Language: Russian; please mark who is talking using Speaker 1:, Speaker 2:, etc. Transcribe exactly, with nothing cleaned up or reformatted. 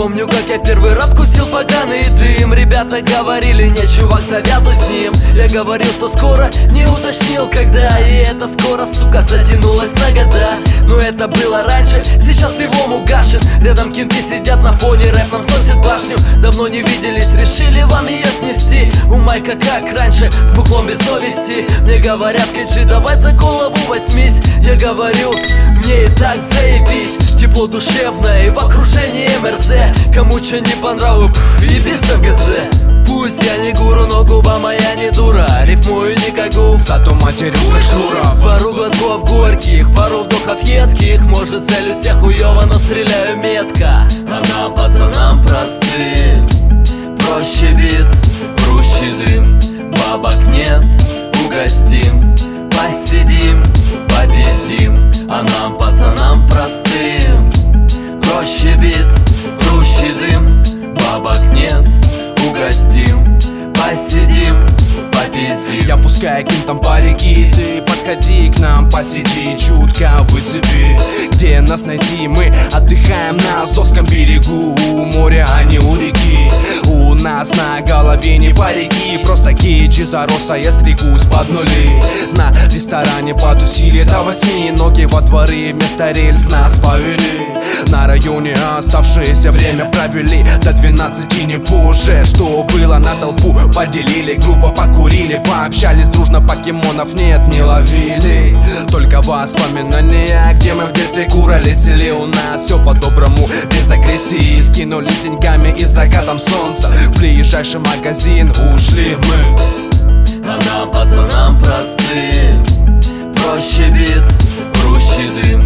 Speaker 1: Помню, как я первый раз кусил поганый дым. Ребята говорили: не, чувак, завязывай с ним. Я говорил, что скоро, не уточнил когда. И это скоро, сука, затянулось на года. Но это было раньше, сейчас пивом угашен. Рядом кенты сидят на фоне, рэп нам сносит башню. Давно не виделись, решили вам ее снести. У Майка как раньше, с бухлом без совести. Мне говорят: Кэджи, давай за голову возьмись. Я говорю: мне и так заебись. Тепло душевное и в окружении эм эр зэ. Кому что не по нраву, и без эф гэ зэ. Пусть я не гуру, но губа моя не дура. Рифмую не как гуф,
Speaker 2: зато матерюсь как шнура.
Speaker 1: Пару глотков горьких, пару вдохов едких. Может, целюсь я хуёво, но стреляю метко. А нам, пацанам простым, проще бит, проще дым. Бабок нет, угостим, посидим, попиздим. А нам, пацанам простым, проще бит, проще дым. Бабок нет, угостим, посидим, попиздим.
Speaker 2: Я пускаю кем-то парики, ты подходи к нам, посиди, чутко выцепи. Где нас найти? Мы отдыхаем на Азовском берегу. У моря, а не у реки. У нас на голове не парики, просто Кэджи зароса, я стригусь под нули. На ресторане потусили до восьми, ноги во дворы вместо рельс нас повели. На районе оставшееся время провели до двенадцати, не позже. Что было на толпу поделили, группа покурили, пообщались дружно, покемонов нет, не ловили. Только воспоминания, где мы в детстве курались, или у нас все по-доброму, без агрессии. Скинулись деньгами и закатом солнца, в ближайший магазин ушли мы.
Speaker 1: А нам, пацанам простым, проще бит, проще дым.